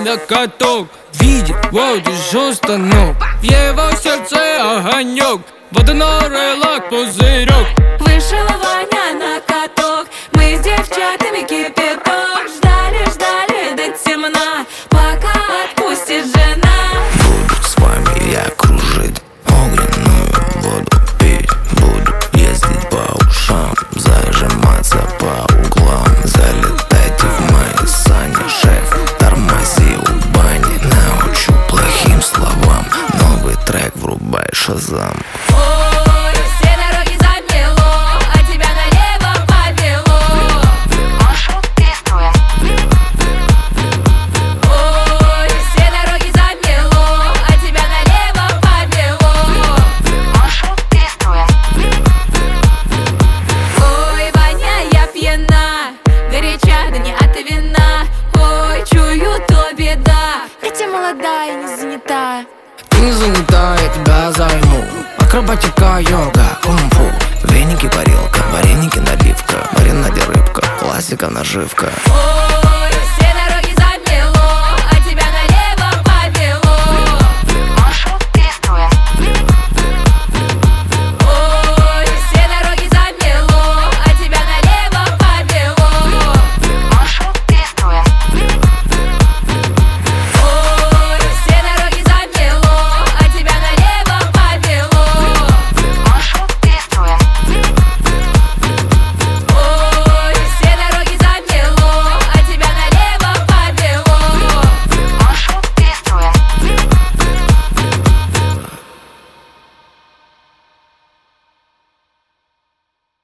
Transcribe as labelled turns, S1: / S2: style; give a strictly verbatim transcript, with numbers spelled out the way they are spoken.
S1: на каток. Видит воду станок, в его сердце огонек, водяной релак пузырек.
S2: Вышел Ваня на каток, мы с девчатами кипяток. Ждали, ждали до темна, пока отпустит жена.
S3: Буду с вами я кружить, огненную воду пить. Буду ездить по ушам, зажиматься по углам. Залетайте в мои сани, шеф, тормози у бани. Научу плохим словам, новый трек врубай, шазам.
S2: Ой, все дороги замело, а тебя налево повело. Маршрут перестроен. Ой, все дороги замело, а тебя налево повело. Маршрут перестроен. Ой, Ваня, я пьяна, горяча, да не от вина. Ой, чую, то беда, хотя молодая, не занята.
S3: Ты не занята, я тебя займу. Акробатика, йога, кунг-фу. Веники, парилка, вареники, наливка, маринаде рыбка, классика, наживка.
S2: Ой,